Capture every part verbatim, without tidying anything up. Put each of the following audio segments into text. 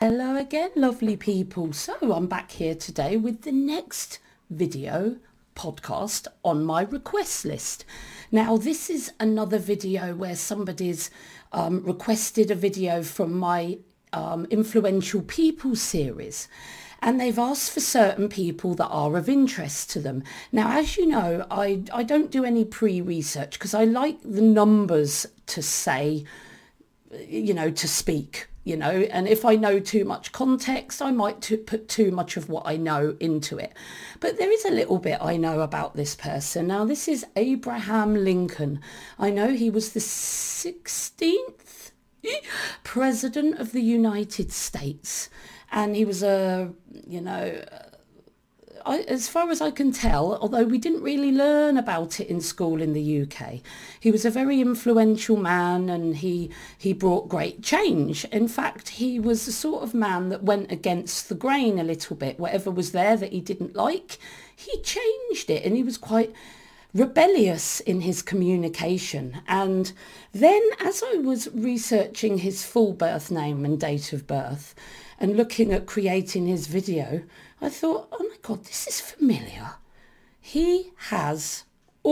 Hello again, lovely people. So I'm back here today with the next video podcast on my request list. Now, this is another video where somebody's um, requested a video from my um, Influential People series. And they've asked for certain people that are of interest to them. Now, as you know, I, I don't do any pre-research because I like the numbers to say, you know, to speak, you know, and if I know too much context, I might to put too much of what I know into it. But there is a little bit I know about this person. Now, this is Abraham Lincoln. I know he was the sixteenth president of the United States. And he was a, you know, I, as far as I can tell, although we didn't really learn about it in school in the U K, he was a very influential man and he he brought great change. In fact, he was the sort of man that went against the grain a little bit. Whatever was there that he didn't like, he changed it, and he was quite rebellious in his communication. And then as I was researching his full birth name and date of birth and looking at creating his video, I thought, oh my God, this is familiar. He has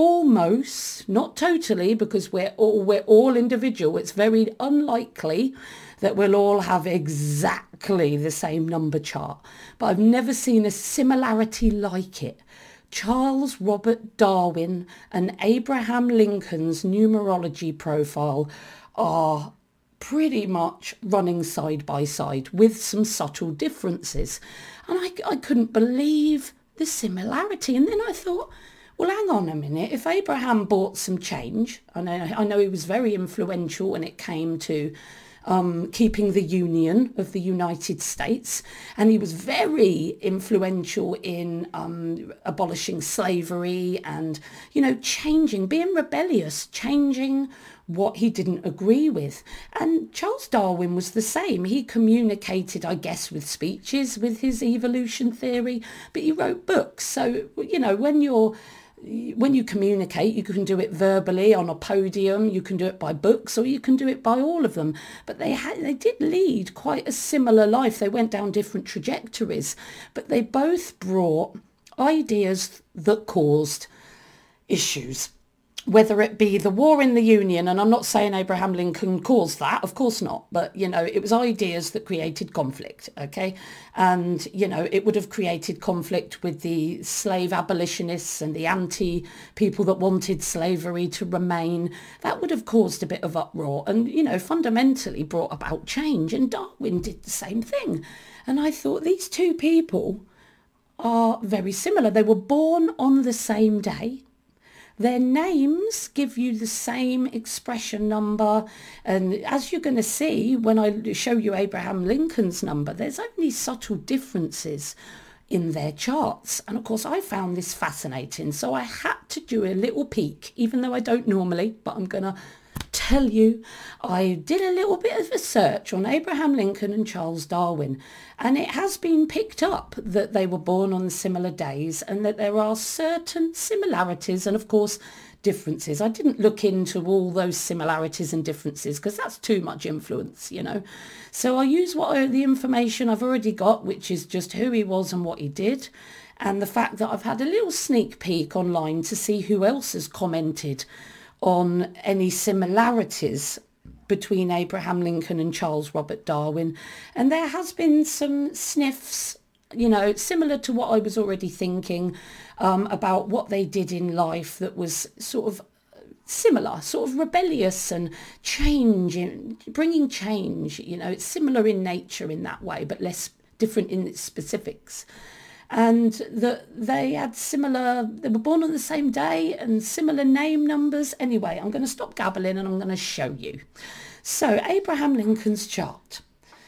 almost, not totally, because we're all, we're all individual. It's very unlikely that we'll all have exactly the same number chart, but I've never seen a similarity like it. Charles Robert Darwin and Abraham Lincoln's numerology profile are pretty much running side by side with some subtle differences. And I, I couldn't believe the similarity. And then I thought, well, hang on a minute. If Abraham brought some change, I know, I know he was very influential when it came to Um, keeping the union of the United States, and he was very influential in um, abolishing slavery and, you know, changing, being rebellious, changing what he didn't agree with. And Charles Darwin was the same. He communicated, I guess, with speeches with his evolution theory, but he wrote books. So, you know, when you're when you communicate, you can do it verbally on a podium, you can do it by books, or you can do it by all of them. But they had, they did lead quite a similar life. They went down different trajectories, but they both brought ideas that caused issues. Whether it be the war in the Union, and I'm not saying Abraham Lincoln caused that, of course not, but, you know, it was ideas that created conflict, okay? And, you know, it would have created conflict with the slave abolitionists and the anti-people that wanted slavery to remain. That would have caused a bit of uproar and, you know, fundamentally brought about change. And Darwin did the same thing. And I thought these two people are very similar. They were born on the same day. Their names give you the same expression number. And as you're going to see when I show you Abraham Lincoln's number, there's only subtle differences in their charts. And of course, I found this fascinating. So I had to do a little peek, even though I don't normally, but I'm going to tell you, I did a little bit of a search on Abraham Lincoln and Charles Darwin, and it has been picked up that they were born on similar days and that there are certain similarities and, of course, differences. I didn't look into all those similarities and differences because that's too much influence, you know. So I use what I, the information I've already got, which is just who he was and what he did, and the fact that I've had a little sneak peek online to see who else has commented on any similarities between Abraham Lincoln and Charles Robert Darwin. And there has been some sniffs, you know, similar to what I was already thinking um, about what they did in life that was sort of similar, sort of rebellious and change, bringing change, you know, it's similar in nature in that way, but less different in its specifics. And that they had similar, they were born on the same day and similar name numbers. Anyway, I'm going to stop gabbling and I'm going to show you. So Abraham Lincoln's chart.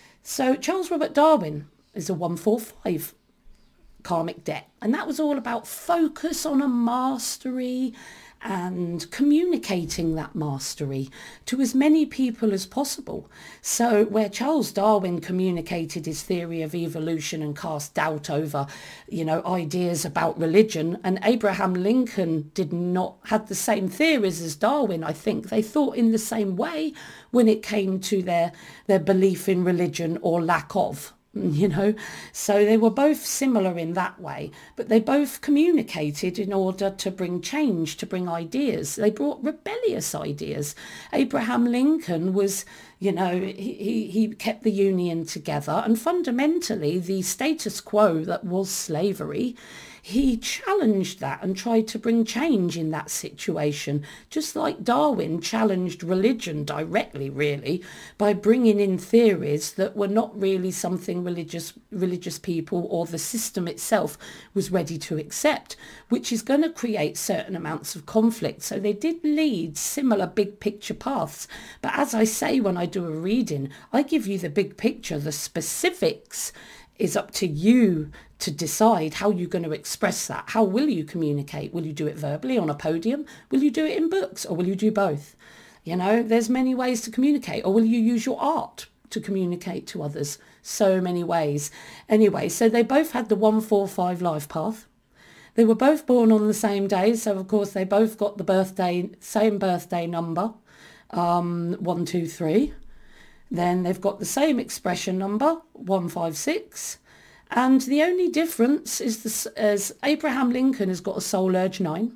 So Charles Robert Darwin is a one four five karmic debt. And that was all about focus on a mastery and communicating that mastery to as many people as possible. So where Charles Darwin communicated his theory of evolution and cast doubt over, you know, ideas about religion, and Abraham Lincoln did not had the same theories as Darwin, I think. They thought in the same way when it came to their, their belief in religion or lack of. You know, so they were both similar in that way, but they both communicated in order to bring change, to bring ideas. They brought rebellious ideas. Abraham Lincoln was, you know, he, he kept the Union together, and fundamentally the status quo that was slavery, he challenged that and tried to bring change in that situation, just like Darwin challenged religion directly, really, by bringing in theories that were not really something religious religious people or the system itself was ready to accept, which is going to create certain amounts of conflict. So they did lead similar big picture paths. But as I say when I do a reading, I give you the big picture. The specifics is up to you to decide how you're going to express that. How will you communicate? Will you do it verbally on a podium? Will you do it in books? Or will you do both? You know, there's many ways to communicate. Or will you use your art to communicate to others? So many ways. Anyway, so they both had the one four five life path. They were both born on the same day. So, of course, they both got the birthday, same birthday number, um, one two three. Then they've got the same expression number, one five six. And the only difference is this, as Abraham Lincoln has got a soul urge nine,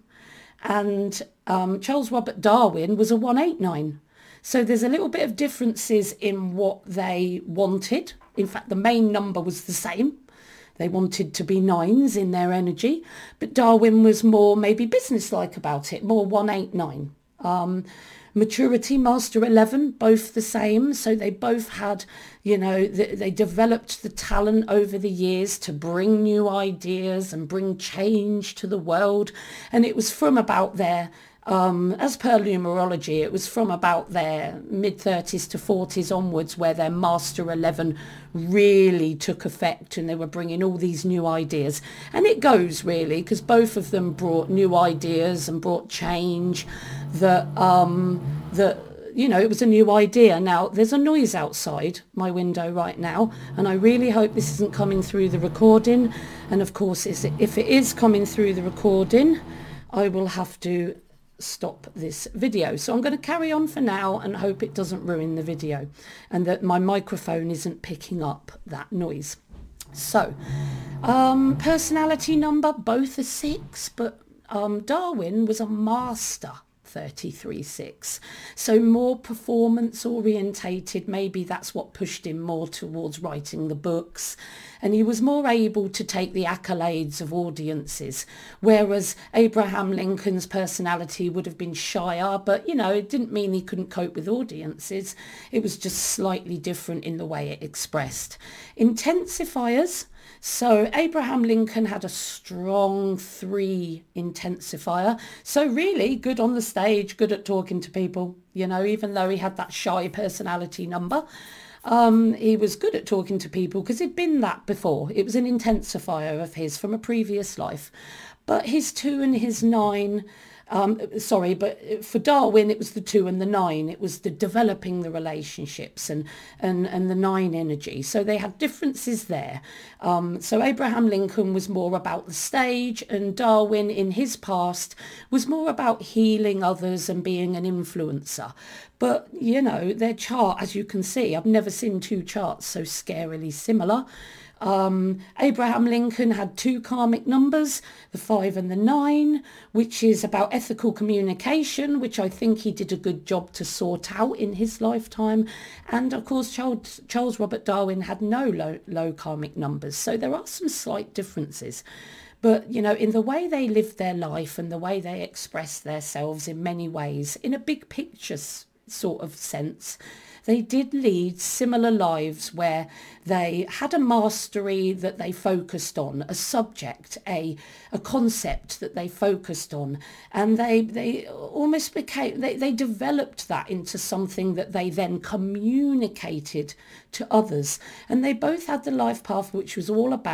and um, Charles Robert Darwin was a one eight nine. So there's a little bit of differences in what they wanted. In fact, the main number was the same. They wanted to be nines in their energy, but Darwin was more maybe businesslike about it, more one eight nine. Um, Maturity, Master eleven, both the same. So they both had, you know, they, they developed the talent over the years to bring new ideas and bring change to the world. And it was from about their, um, as per numerology, it was from about their mid-thirties to forties onwards where their Master eleven really took effect, and they were bringing all these new ideas. And it goes really, because both of them brought new ideas and brought change that, um, that, you know, it was a new idea. Now, there's a noise outside my window right now, and I really hope this isn't coming through the recording. And of course, if it is coming through the recording, I will have to stop this video. So I'm going to carry on for now and hope it doesn't ruin the video and that my microphone isn't picking up that noise. So, um, personality number, both a six, but um, Darwin was a master thirty-three six. So more performance orientated, maybe that's what pushed him more towards writing the books. And he was more able to take the accolades of audiences, whereas Abraham Lincoln's personality would have been shyer, but, you know, it didn't mean he couldn't cope with audiences. It was just slightly different in the way it expressed. Intensifiers. So Abraham Lincoln had a strong three intensifier. So really good on the stage, good at talking to people, you know, even though he had that shy personality number. Um, he was good at talking to people because he'd been that before. It was an intensifier of his from a previous life. But his two and his nine, um, sorry, but for Darwin, it was the two and the nine. It was the developing the relationships and, and, and the nine energy. So they had differences there. Um, so Abraham Lincoln was more about the stage, and Darwin in his past was more about healing others and being an influencer. But, you know, their chart, as you can see, I've never seen two charts so scarily similar. Um, Abraham Lincoln had two karmic numbers, the five and the nine, which is about ethical communication, which I think he did a good job to sort out in his lifetime. And of course, Charles, Charles Robert Darwin had no low, low karmic numbers. So there are some slight differences. But, you know, in the way they lived their life and the way they expressed themselves in many ways, in a big picture sort of sense, they did lead similar lives where they had a mastery that they focused on, a subject, a a concept that they focused on, and they they almost became, they, they developed that into something that they then communicated to others. And they both had the life path which was all about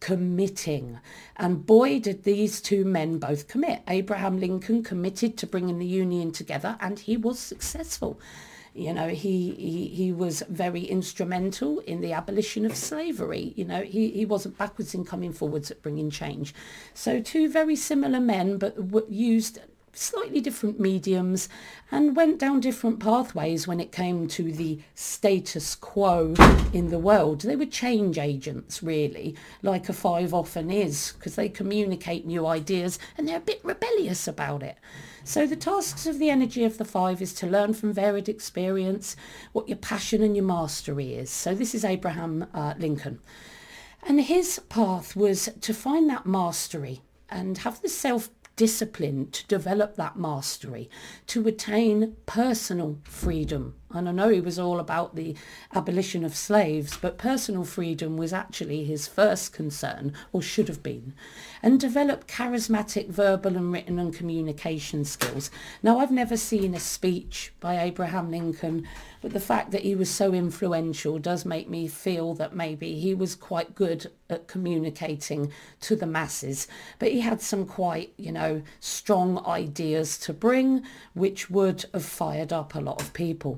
committing. And boy, did these two men both commit. Abraham Lincoln committed to bringing the Union together, and he was successful. You know, he, he, he was very instrumental in the abolition of slavery. You know, he, he wasn't backwards in coming forwards at bringing change. So two very similar men, but w- used slightly different mediums and went down different pathways when it came to the status quo in the world. They were change agents, really, like a five often is, because they communicate new ideas and they're a bit rebellious about it. So the tasks of the energy of the five is to learn from varied experience what your passion and your mastery is. So this is Abraham uh, Lincoln. And his path was to find that mastery and have the self discipline to develop that mastery, to attain personal freedom. And I know he was all about the abolition of slaves, but personal freedom was actually his first concern, or should have been. And develop charismatic verbal and written and communication skills. Now, I've never seen a speech by Abraham Lincoln, but the fact that he was so influential does make me feel that maybe he was quite good at communicating to the masses. But he had some quite, you know, strong ideas to bring, which would have fired up a lot of people.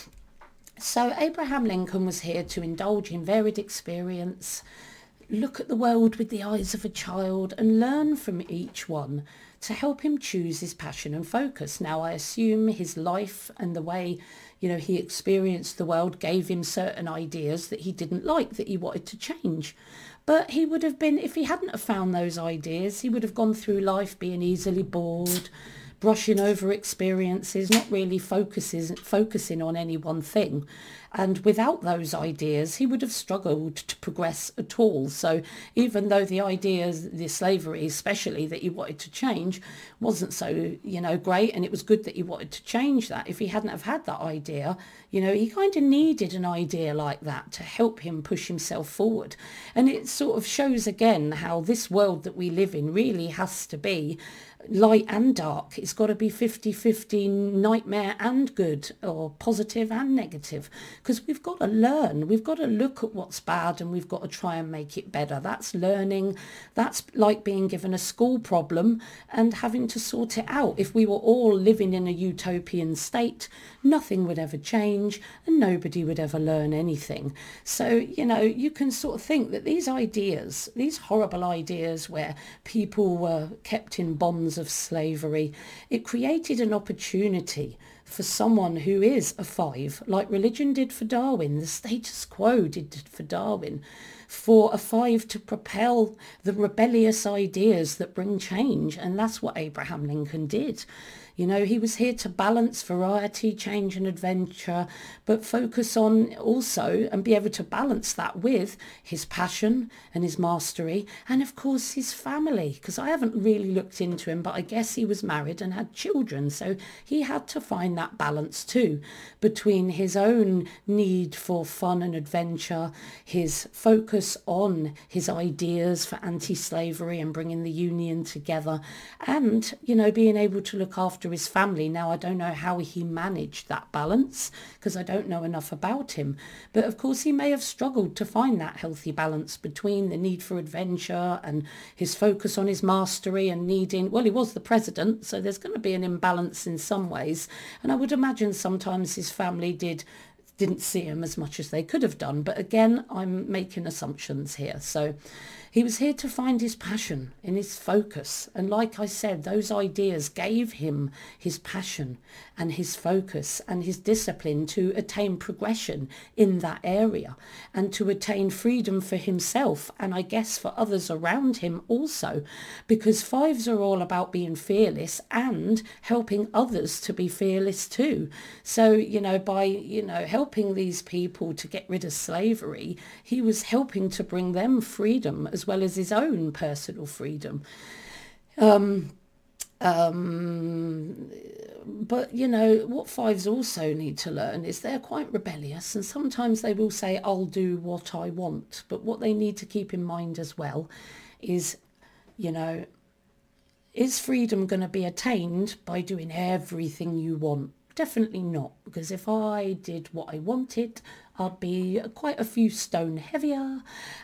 So Abraham Lincoln was here to indulge in varied experience, look at the world with the eyes of a child and learn from each one to help him choose his passion and focus. Now, I assume his life and the way, you know, he experienced the world gave him certain ideas that he didn't like, that he wanted to change. But he would have been, if he hadn't have found those ideas, he would have gone through life being easily bored, brushing over experiences, not really focuses, focusing on any one thing. And without those ideas, he would have struggled to progress at all. So even though the ideas, the slavery especially, that he wanted to change wasn't so, you know, great, and it was good that he wanted to change that, if he hadn't have had that idea, you know, he kind of needed an idea like that to help him push himself forward. And it sort of shows again how this world that we live in really has to be light and dark. It's got to be fifty-fifty nightmare and good, or positive and negative, because we've got to learn. We've got to look at what's bad and we've got to try and make it better. That's learning. That's like being given a school problem and having to sort it out. If we were all living in a utopian state, nothing would ever change and nobody would ever learn anything. So, you know, you can sort of think that these ideas, these horrible ideas where people were kept in bonds of slavery, it created an opportunity for someone who is a five, like religion did for Darwin, the status quo did for Darwin, for a five to propel the rebellious ideas that bring change. And that's what Abraham Lincoln did. You know, he was here to balance variety, change and adventure, but focus on also and be able to balance that with his passion and his mastery and, of course, his family. Because I haven't really looked into him, but I guess he was married and had children. So he had to find that balance too between his own need for fun and adventure, his focus on his ideas for anti-slavery and bringing the Union together, and, you know, being able to look after his family. Now, I don't know how he managed that balance because I don't know enough about him. But of course, he may have struggled to find that healthy balance between the need for adventure and his focus on his mastery and needing, well, he was the president, so there's going to be an imbalance in some ways. And I would imagine sometimes his family did didn't see him as much as they could have done. But again, I'm making assumptions here. So he was here to find his passion and his focus. And like I said, those ideas gave him his passion and his focus and his discipline to attain progression in that area and to attain freedom for himself and I guess for others around him also, because fives are all about being fearless and helping others to be fearless too. So, you know, by, you know, helping these people to get rid of slavery, he was helping to bring them freedom as well as his own personal freedom. Um, um, but, you know, what fives also need to learn is they're quite rebellious, and sometimes they will say, I'll do what I want. But what they need to keep in mind as well is, you know, is freedom going to be attained by doing everything you want? Definitely not, because if I did what I wanted, I'd be quite a few stone heavier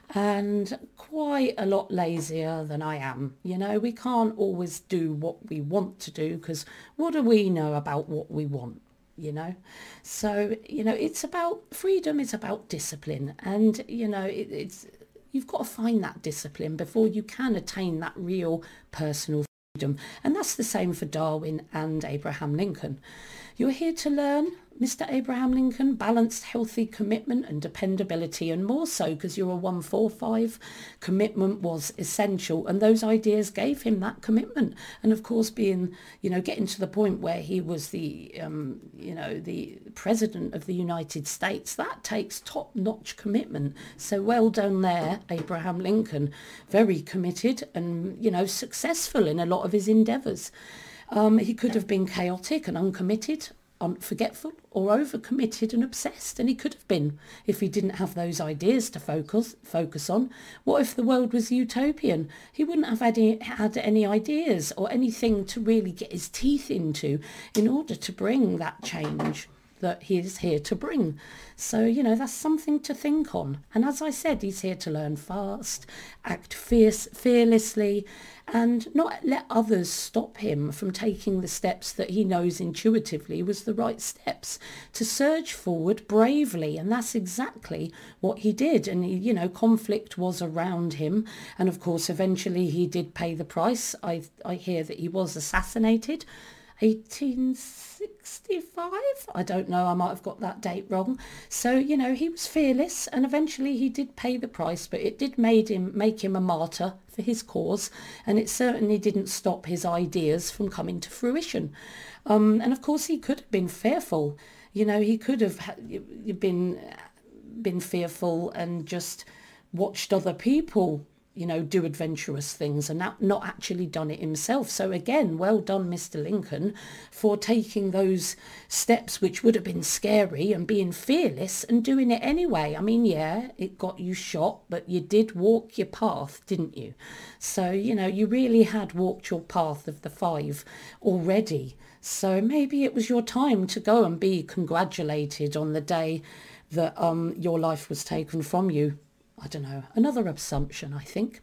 and quite a lot lazier than I am. You know, we can't always do what we want to do, because what do we know about what we want? You know, so, you know, it's about freedom, it's about discipline, and, you know, it, it's you've got to find that discipline before you can attain that real personal freedom. And that's the same for Darwin and Abraham Lincoln. You're here to learn, Mister Abraham Lincoln, balanced, healthy commitment and dependability, and more so because you're a one four five. Commitment was essential, and those ideas gave him that commitment. And of course, being, you know, getting to the point where he was the, um, you know, the president of the United States, that takes top-notch commitment. So well done there, Abraham Lincoln. Very committed and, you know, successful in a lot of his endeavours. Um, he could have been chaotic and uncommitted, unforgetful, or overcommitted and obsessed, and he could have been if he didn't have those ideas to focus focus on. What if the world was utopian? He wouldn't have had any, had any ideas or anything to really get his teeth into in order to bring that change that he is here to bring. So, you know, that's something to think on. And as I said, he's here to learn fast, act fierce, fearlessly, and not let others stop him from taking the steps that he knows intuitively was the right steps, to surge forward bravely. And that's exactly what he did. And, he, you know, conflict was around him. And of course, eventually he did pay the price. I, I hear that he was assassinated. eighteen sixty-five? I don't know, I might have got that date wrong. So, you know, he was fearless, and eventually he did pay the price, but it did made him make him a martyr for his cause, and it certainly didn't stop his ideas from coming to fruition. Um, and of course he could have been fearful. You know, he could have been been fearful and just watched other people, you know, do adventurous things and not, not actually done it himself. So again, well done, Mister Lincoln, for taking those steps which would have been scary and being fearless and doing it anyway. I mean, yeah, it got you shot, but you did walk your path, didn't you? So, you know, you really had walked your path of the five already. So maybe it was your time to go and be congratulated on the day that um, your life was taken from you. I don't know, another assumption, I think.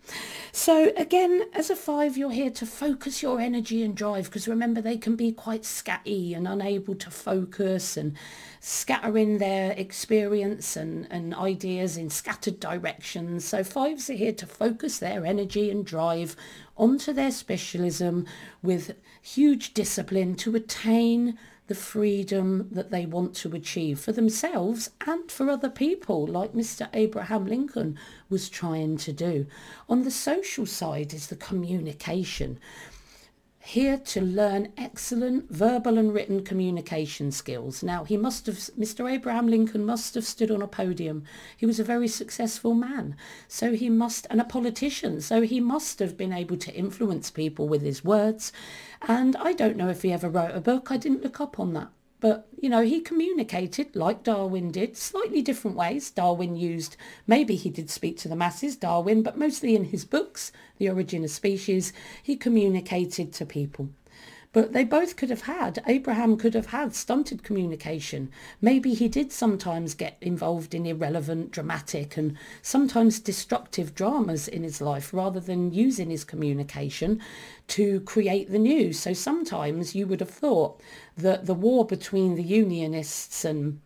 So again, as a five, you're here to focus your energy and drive, because remember, they can be quite scatty and unable to focus and scattering their experience and, and ideas in scattered directions. So fives are here to focus their energy and drive onto their specialism with huge discipline to attain the freedom that they want to achieve for themselves and for other people, like Mister Abraham Lincoln was trying to do. On the social side is the communication. Here to learn excellent verbal and written communication skills. Now, he must have, Mister Abraham Lincoln must have stood on a podium. He was a very successful man, so he must, and a politician, so he must have been able to influence people with his words. And I don't know if he ever wrote a book. I didn't look up on that. But, you know, he communicated like Darwin did, slightly different ways. Darwin used, maybe he did speak to the masses, Darwin, but mostly in his books, The Origin of Species, he communicated to people. But they both could have had, Abraham could have had stunted communication. Maybe he did sometimes get involved in irrelevant, dramatic and sometimes destructive dramas in his life rather than using his communication to create the news. So sometimes you would have thought that the war between the Unionists and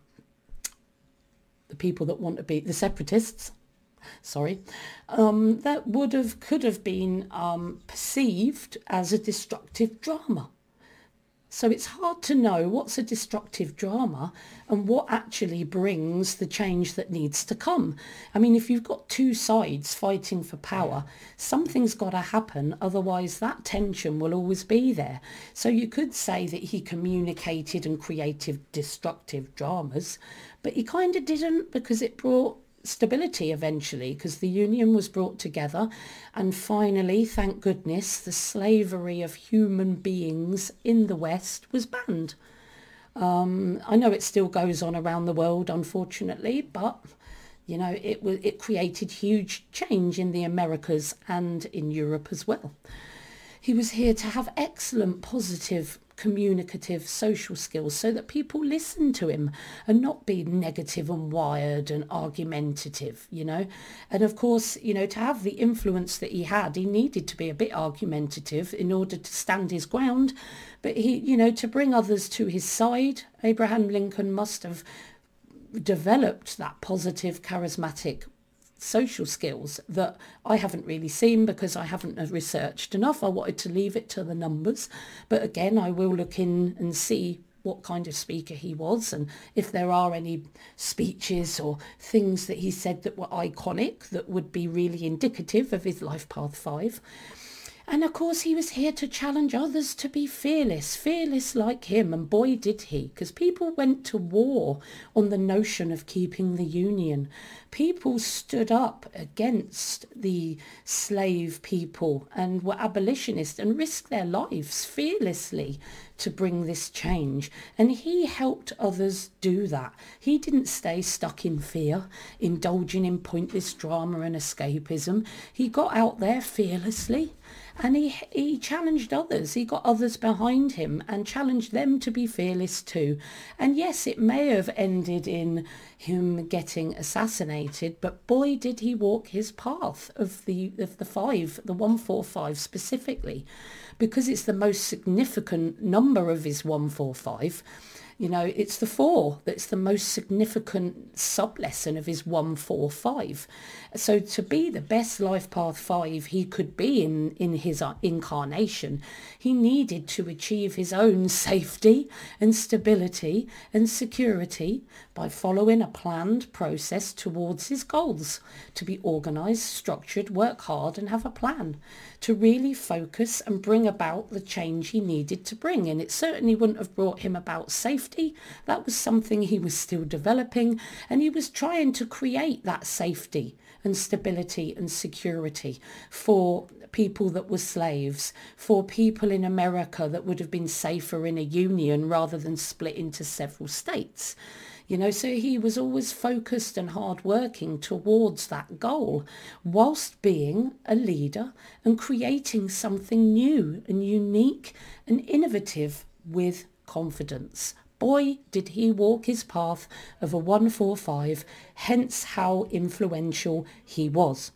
the people that want to be, the separatists, sorry, um, that would have, could have been um, perceived as a destructive drama. So it's hard to know what's a destructive drama and what actually brings the change that needs to come. I mean, if you've got two sides fighting for power, something's got to happen, otherwise that tension will always be there. So you could say that he communicated and created destructive dramas, but he kind of didn't, because it brought stability eventually, because the Union was brought together, and finally, thank goodness, the slavery of human beings in the West was banned. Um, I know it still goes on around the world, unfortunately, but you know, it was it created huge change in the Americas and in Europe as well. He was here to have excellent positive communicative social skills so that people listen to him and not be negative and wired and argumentative, you know. And of course, you know, to have the influence that he had, he needed to be a bit argumentative in order to stand his ground. But he, you know, to bring others to his side, Abraham Lincoln must have developed that positive, charismatic social skills that I haven't really seen because I haven't researched enough. I wanted to leave it to the numbers, but again, I will look in and see what kind of speaker he was and if there are any speeches or things that he said that were iconic that would be really indicative of his life path five. And of course, he was here to challenge others to be fearless, fearless like him. And boy, did he, because people went to war on the notion of keeping the Union. People stood up against the slave people and were abolitionists and risked their lives fearlessly to bring this change. And he helped others do that. He didn't stay stuck in fear, indulging in pointless drama and escapism. He got out there fearlessly. And he he challenged others. He got others behind him and challenged them to be fearless too. And yes, it may have ended in him getting assassinated, but boy, did he walk his path of the of the five, the one four five specifically, because it's the most significant number of his one four five. You know, it's the four that's the most significant sub-lesson of his one four five. So to be the best life path five he could be in, in his incarnation, he needed to achieve his own safety and stability and security by following a planned process towards his goals, to be organised, structured, work hard and have a plan, to really focus and bring about the change he needed to bring. And it certainly wouldn't have brought him about safety. That was something he was still developing, and he was trying to create that safety and stability and security for people that were slaves, for people in America that would have been safer in a union rather than split into several states. You know, so he was always focused and hard-working towards that goal, whilst being a leader and creating something new and unique and innovative with confidence. Boy, did he walk his path of a one four five, hence how influential he was.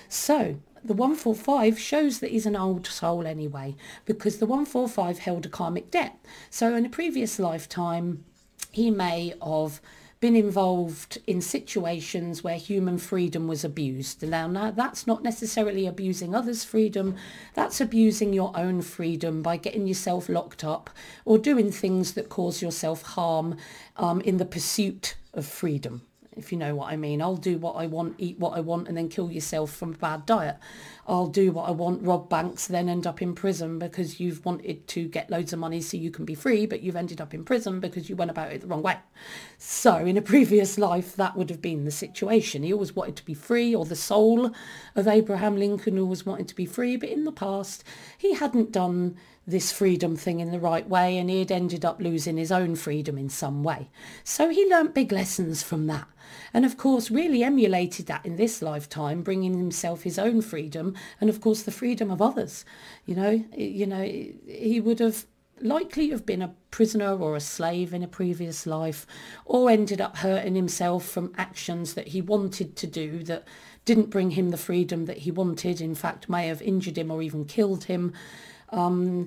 So the one four five shows that he's an old soul anyway, because the one four five held a karmic debt. So in a previous lifetime, he may have been involved in situations where human freedom was abused. Now, now, that's not necessarily abusing others' freedom. That's abusing your own freedom by getting yourself locked up or doing things that cause yourself harm um, in the pursuit of freedom, if you know what I mean. I'll do what I want, eat what I want, and then kill yourself from a bad diet. I'll do what I want, rob banks, then end up in prison because you've wanted to get loads of money so you can be free, but you've ended up in prison because you went about it the wrong way. So in a previous life, that would have been the situation. He always wanted to be free, or the soul of Abraham Lincoln always wanted to be free, but in the past, he hadn't done this freedom thing in the right way, and he had ended up losing his own freedom in some way. So he learnt big lessons from that, and of course really emulated that in this lifetime, bringing himself his own freedom and of course the freedom of others. You know, you know, he would have likely have been a prisoner or a slave in a previous life, or ended up hurting himself from actions that he wanted to do that didn't bring him the freedom that he wanted, in fact may have injured him or even killed him. Um,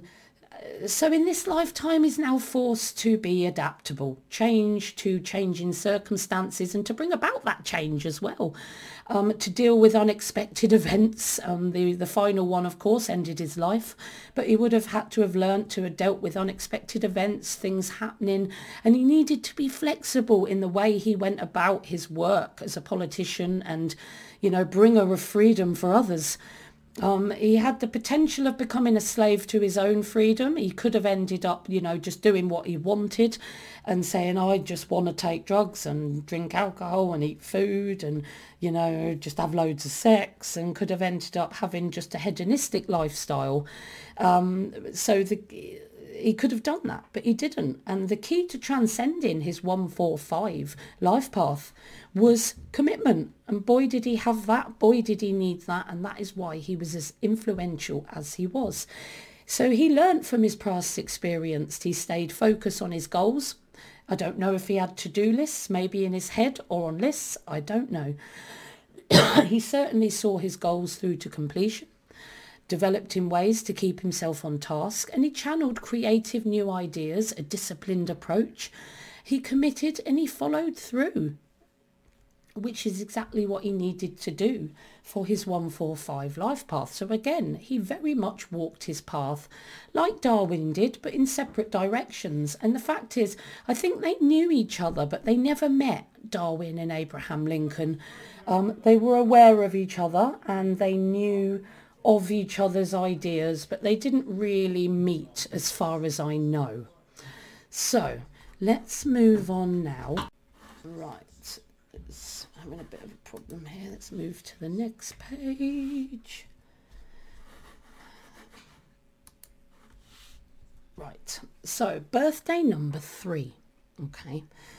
so in this lifetime he's now forced to be adaptable, change to changing circumstances, and to bring about that change as well, um, to deal with unexpected events. Um, the, the final one, of course, ended his life, but he would have had to have learnt to have dealt with unexpected events, things happening, and he needed to be flexible in the way he went about his work as a politician and, you know, bringer of freedom for others. Um, he had the potential of becoming a slave to his own freedom. He could have ended up, you know, just doing what he wanted and saying, I just want to take drugs and drink alcohol and eat food and, you know, just have loads of sex, and could have ended up having just a hedonistic lifestyle. Um, so the... He could have done that, but he didn't. And the key to transcending his one four five life path was commitment. And boy, did he have that. Boy, did he need that. And that is why he was as influential as he was. So he learnt from his past experience. He stayed focused on his goals. I don't know if he had to-do lists, maybe in his head or on lists. I don't know. He certainly saw his goals through to completion, developed in ways to keep himself on task, and he channeled creative new ideas, a disciplined approach. He committed and he followed through, which is exactly what he needed to do for his one four five life path. So again, he very much walked his path like Darwin did, but in separate directions. And the fact is, I think they knew each other, but they never met, Darwin and Abraham Lincoln. Um, they were aware of each other and they knew of each other's ideas, but they didn't really meet as far as I know. So let's move on now. Right, it's having a bit of a problem here. Let's move to the next page. Right, so birthday number three. Okay,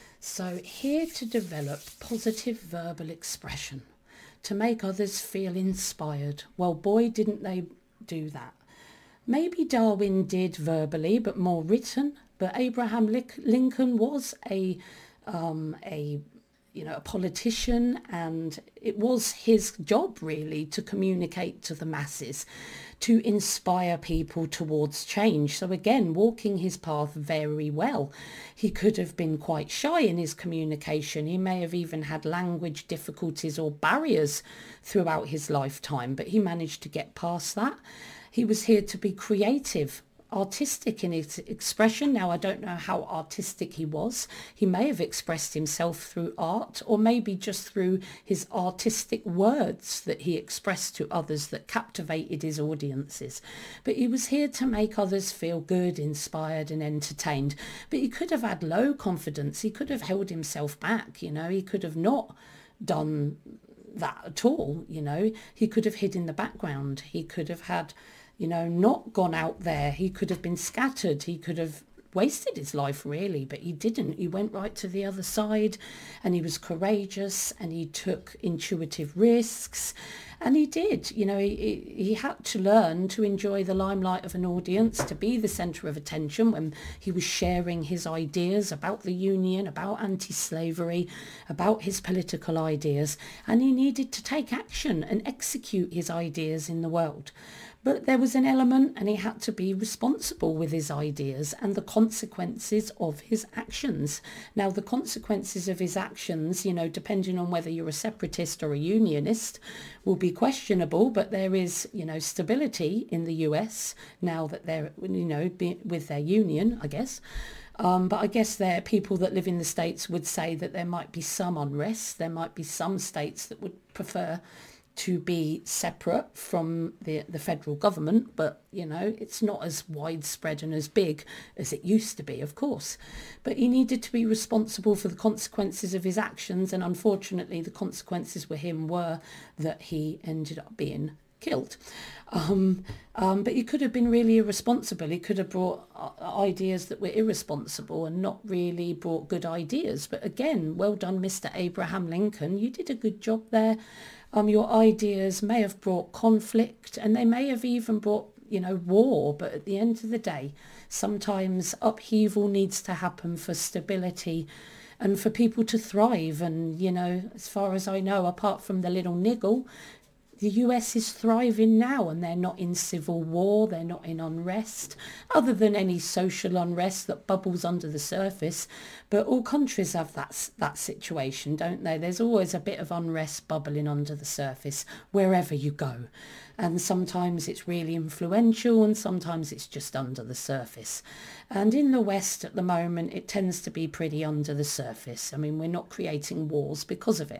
so here to develop positive verbal expression, to make others feel inspired. Well, boy, didn't they do that. Maybe Darwin did verbally, but more written. But Abraham Lincoln was a, um, a, you know, a politician, and it was his job really to communicate to the masses, to inspire people towards change. So again, walking his path very well. He could have been quite shy in his communication. He may have even had language difficulties or barriers throughout his lifetime, but he managed to get past that. He was here to be creative, artistic in his expression. Now, I don't know how artistic he was. He may have expressed himself through art, or maybe just through his artistic words that he expressed to others that captivated his audiences. But he was here to make others feel good, inspired and entertained. But he could have had low confidence. He could have held himself back, you know. He could have not done that at all, you know. He could have hid in the background. He could have had, you know, not gone out there. He could have been scattered. He could have wasted his life really, but he didn't. He went right to the other side, and he was courageous, and he took intuitive risks, and he did. You know, he, he had to learn to enjoy the limelight of an audience, to be the centre of attention when he was sharing his ideas about the Union, about anti-slavery, about his political ideas, and he needed to take action and execute his ideas in the world. But there was an element, and he had to be responsible with his ideas and the consequences of his actions. Now, the consequences of his actions, you know, depending on whether you're a separatist or a unionist, will be questionable. But there is, you know, stability in the U S now that they're, you know, be, with their union, I guess. Um, but I guess there people that live in the States would say that there might be some unrest. There might be some states that would prefer to be separate from the the federal government, but you know, it's not as widespread and as big as it used to be, of course. But he needed to be responsible for the consequences of his actions, and unfortunately the consequences for him were that he ended up being killed. Um, um, but he could have been really irresponsible. He could have brought uh, ideas that were irresponsible and not really brought good ideas. But again, well done, Mister Abraham Lincoln. You did a good job there. Um, your ideas may have brought conflict, and they may have even brought, you know, war. But at the end of the day, sometimes upheaval needs to happen for stability and for people to thrive. And, you know, as far as I know, apart from the little niggle, the U S is thriving now, and they're not in civil war, they're not in unrest, other than any social unrest that bubbles under the surface. But all countries have that, that situation, don't they? There's always a bit of unrest bubbling under the surface wherever you go. And sometimes it's really influential, and sometimes it's just under the surface. And in the West at the moment, it tends to be pretty under the surface. I mean, we're not creating wars because of it.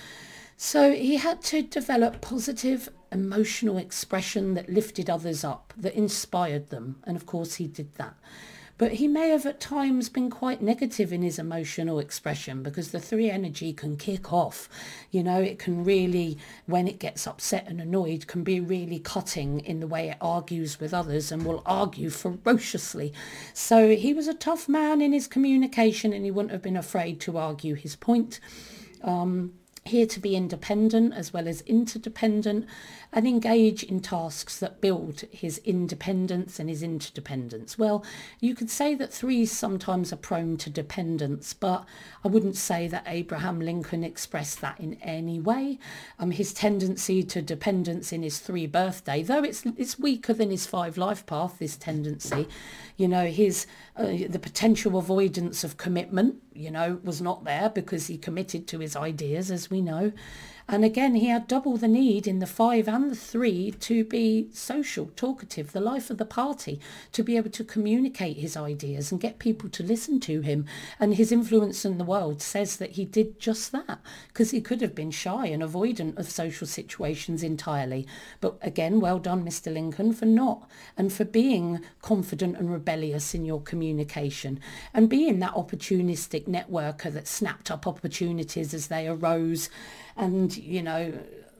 So he had to develop positive emotional expression that lifted others up, that inspired them. And of course he did that. But he may have at times been quite negative in his emotional expression, because the three energy can kick off. You know, it can really, when it gets upset and annoyed, can be really cutting in the way it argues with others, and will argue ferociously. So he was a tough man in his communication, and he wouldn't have been afraid to argue his point. Um... here to be independent as well as interdependent, and engage in tasks that build his independence and his interdependence. Well, you could say that threes sometimes are prone to dependence, but I wouldn't say that Abraham Lincoln expressed that in any way. Um, his tendency to dependence in his three birthday, though it's it's weaker than his five life path, this tendency, you know, his uh, the potential avoidance of commitment, you know, was not there because he committed to his ideas, as we know. And again, he had double the need in the five and the three to be social, talkative, the life of the party, to be able to communicate his ideas and get people to listen to him. And his influence in the world says that he did just that, because he could have been shy and avoidant of social situations entirely. But again, well done, Mister Lincoln, for not, and for being confident and rebellious in your communication, and being that opportunistic networker that snapped up opportunities as they arose, and, you know,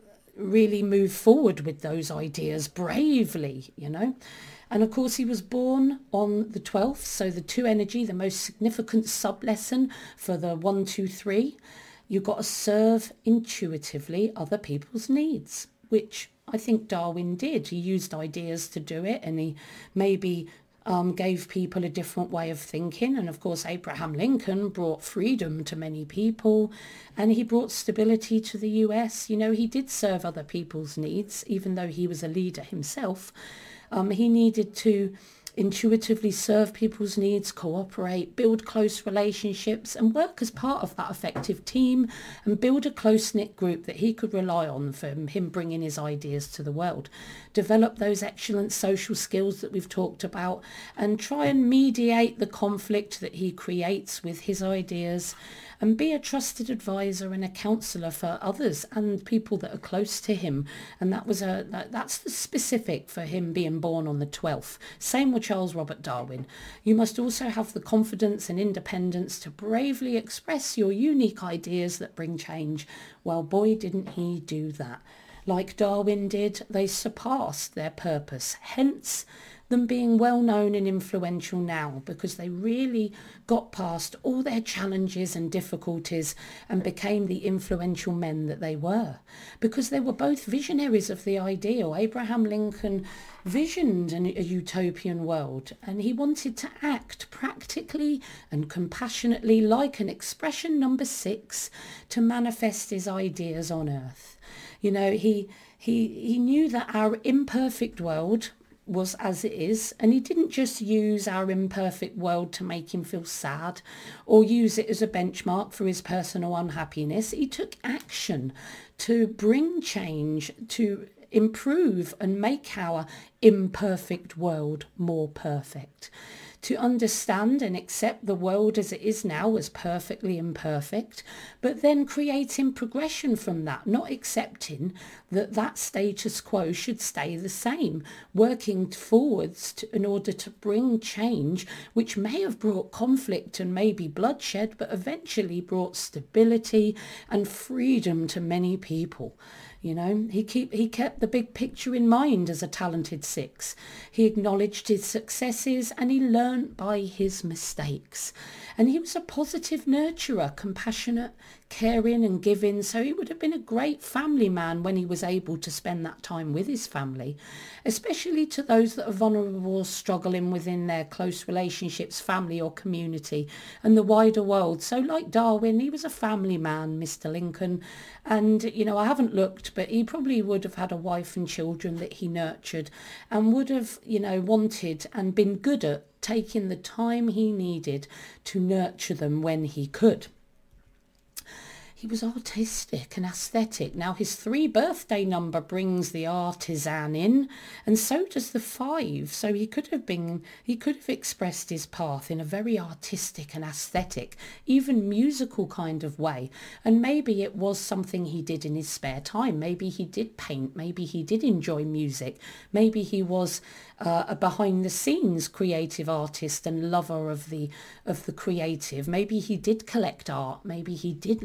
really move forward with those ideas bravely, you know. And of course, he was born on the twelfth, so the two energy, the most significant sub-lesson for the one, two, three, you've got to serve intuitively other people's needs, which I think Darwin did. He used ideas to do it, and he maybe Um, gave people a different way of thinking. And of course, Abraham Lincoln brought freedom to many people, and he brought stability to the U S. You know, he did serve other people's needs, even though he was a leader himself. Um, he needed to intuitively serve people's needs, cooperate, build close relationships, and work as part of that effective team, and build a close-knit group that he could rely on for him bringing his ideas to the world. Develop those excellent social skills that we've talked about, and try and mediate the conflict that he creates with his ideas, and be a trusted advisor and a counsellor for others and people that are close to him. And that was a that, that's the specific for him being born on the twelfth. Same with Charles Robert Darwin. You must also have the confidence and independence to bravely express your unique ideas that bring change. Well, boy, didn't he do that. Like Darwin did, they surpassed their purpose. Hence them being well known and influential now, because they really got past all their challenges and difficulties and became the influential men that they were, because they were both visionaries of the ideal. Abraham Lincoln visioned an, a utopian world, and he wanted to act practically and compassionately like an expression number six to manifest his ideas on earth. You know, he he he knew that our imperfect world was as it is, and he didn't just use our imperfect world to make him feel sad or use it as a benchmark for his personal unhappiness. He took action to bring change, to improve and make our imperfect world more perfect, to understand and accept the world as it is now as perfectly imperfect, but then creating progression from that, not accepting that that status quo should stay the same, working forwards to, in order to bring change, which may have brought conflict and maybe bloodshed, but eventually brought stability and freedom to many people. You know, he keep he kept the big picture in mind as a talented six. He acknowledged his successes and he learnt by his mistakes. And he was a positive nurturer, compassionate, caring and giving. So he would have been a great family man when he was able to spend that time with his family, especially to those that are vulnerable or struggling within their close relationships, family or community, and the wider world. So like Darwin, he was a family man, Mister Lincoln. And, you know, I haven't looked, but he probably would have had a wife and children that he nurtured and would have, you know, wanted and been good at taking the time he needed to nurture them when he could. He was artistic and aesthetic. Now his three birthday number brings the artisan in, and so does the five. So he could have been, he could have expressed his path in a very artistic and aesthetic, even musical kind of way. And maybe it was something he did in his spare time. Maybe he did paint. Maybe he did enjoy music. Maybe he was uh, a behind the scenes creative artist and lover of the of the creative. Maybe he did collect art. Maybe he did love music.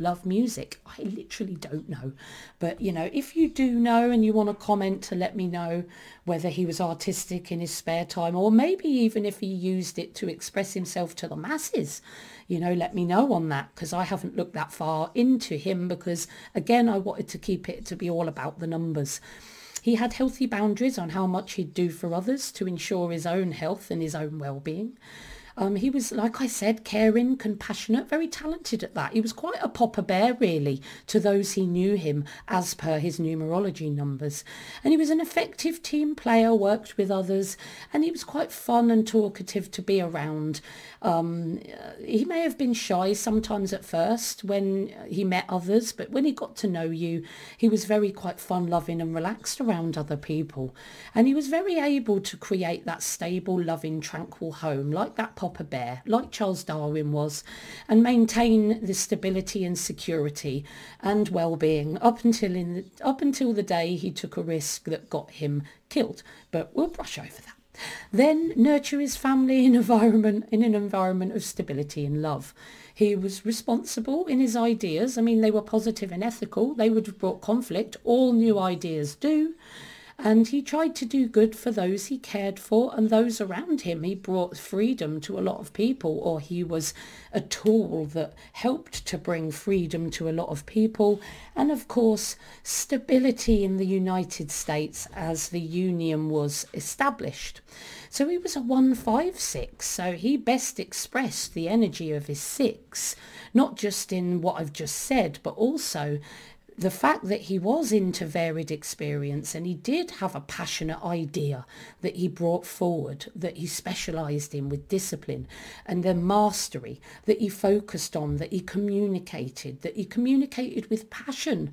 music? I literally don't know. But, you know, if you do know and you want to comment to let me know whether he was artistic in his spare time, or maybe even if he used it to express himself to the masses, you know, let me know on that, because I haven't looked that far into him because, again, I wanted to keep it to be all about the numbers. He had healthy boundaries on how much he'd do for others to ensure his own health and his own well-being. Um, he was, like I said, caring, compassionate, very talented at that. He was quite a Papa Bear, really, to those he knew him, as per his numerology numbers. And he was an effective team player, worked with others, and he was quite fun and talkative to be around. Um, he may have been shy sometimes at first when he met others, but when he got to know you, he was very quite fun-loving and relaxed around other people. And he was very able to create that stable, loving, tranquil home, like that Papa Bear, like Charles Darwin was, and maintain the stability and security and well-being up until in the, up until the day he took a risk that got him killed. But we'll brush over that. Then nurture his family in environment in an environment of stability and love. He was responsible in his ideas. I mean, they were positive and ethical. They would have brought conflict. All new ideas do. And he tried to do good for those he cared for and those around him. He brought freedom to a lot of people, or he was a tool that helped to bring freedom to a lot of people. And of course, stability in the United States as the Union was established. So he was a one five six, so he best expressed the energy of his six, not just in what I've just said, but also the fact that he was into varied experience, and he did have a passionate idea that he brought forward, that he specialised in with discipline, and then mastery, that he focused on, that he communicated, that he communicated with passion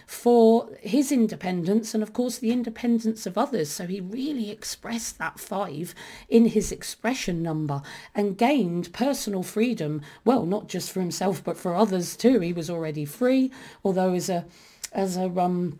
for his independence and of course the independence of others. So he really expressed that five in his expression number and gained personal freedom, well, not just for himself but for others too. He was already free, although as a as a um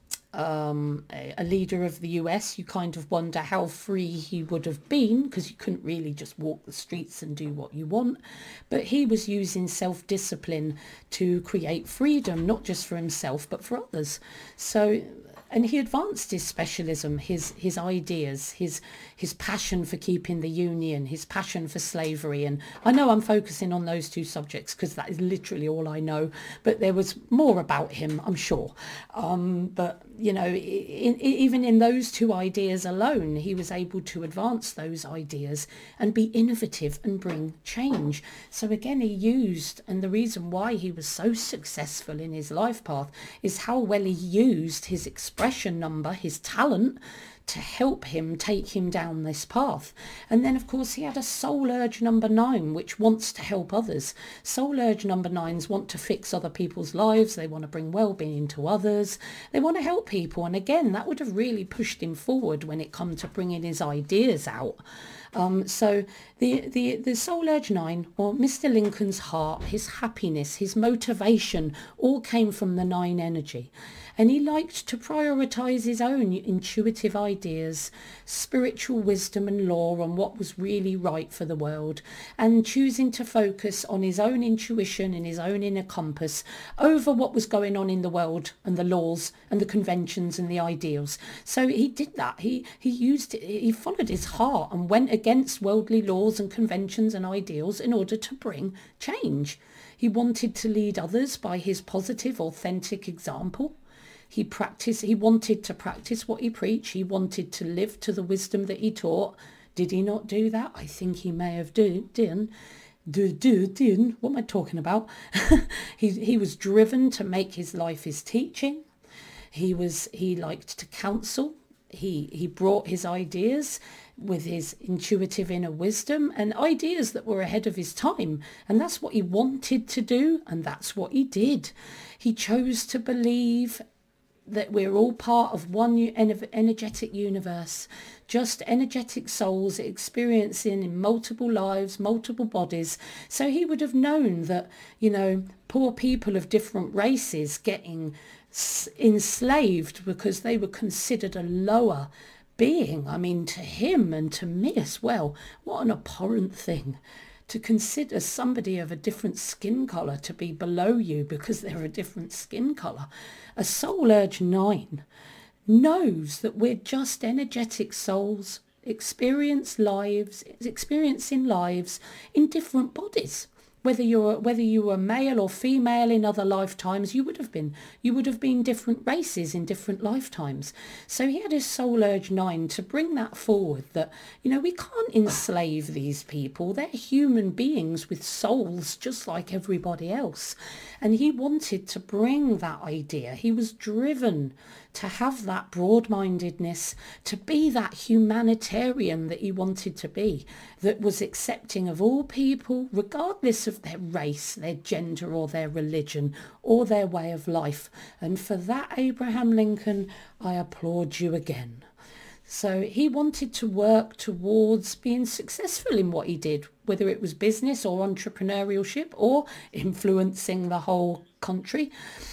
um a, a leader of the U S, you kind of wonder how free he would have been, because you couldn't really just walk the streets and do what you want. But he was using self-discipline to create freedom, not just for himself but for others. So, and he advanced his specialism, his his ideas, his his passion for keeping the Union, his passion for slavery. And I know I'm focusing on those two subjects because that is literally all I know, but there was more about him, I'm sure. Um, but, you know, in, in, even in those two ideas alone, he was able to advance those ideas and be innovative and bring change. So again, he used, and the reason why he was so successful in his life path is how well he used his expression number, his talent, to help him take him down this path. And then of course he had a soul urge number nine, which wants to help others. Soul urge number nines want to fix other people's lives. They want to bring well-being to others. They want to help people. And again, that would have really pushed him forward when it come to bringing his ideas out. Um, so the, the, the soul urge nine, or Mister Lincoln's heart, his happiness, his motivation, all came from the nine energy. And he liked to prioritise his own intuitive ideas, spiritual wisdom and law on what was really right for the world, and choosing to focus on his own intuition and his own inner compass over what was going on in the world and the laws and the conventions and the ideals. So he did that. He, he used it, he followed his heart and went against worldly laws and conventions and ideals in order to bring change. He wanted to lead others by his positive, authentic example. He practiced, he wanted to practice what he preached. He wanted to live to the wisdom that he taught. Did he not do that? I think he may have do, done. Do, do, did. What am I talking about? he, he was driven to make his life his teaching. He was, he liked to counsel. He, he brought his ideas with his intuitive inner wisdom and ideas that were ahead of his time. And that's what he wanted to do. And that's what he did. He chose to believe that we're all part of one energetic universe, just energetic souls experiencing in multiple lives, multiple bodies. So he would have known that, you know, poor people of different races getting enslaved because they were considered a lower being. I mean, to him and to me as well, what an abhorrent thing to consider somebody of a different skin colour to be below you because they're a different skin colour. A soul urge nine knows that we're just energetic souls, experience lives, experiencing lives in different bodies. Whether you're whether you were male or female in other lifetimes, you would have been you would have been different races in different lifetimes. So he had his soul urge nine to bring that forward, that, you know, we can't enslave these people. They're human beings with souls just like everybody else. And he wanted to bring that idea. He was driven to have that broad-mindedness, to be that humanitarian that he wanted to be, that was accepting of all people, regardless of their race, their gender or their religion or their way of life. And for that, Abraham Lincoln, I applaud you again. So he wanted to work towards being successful in what he did, whether it was business or entrepreneurship or influencing the whole country.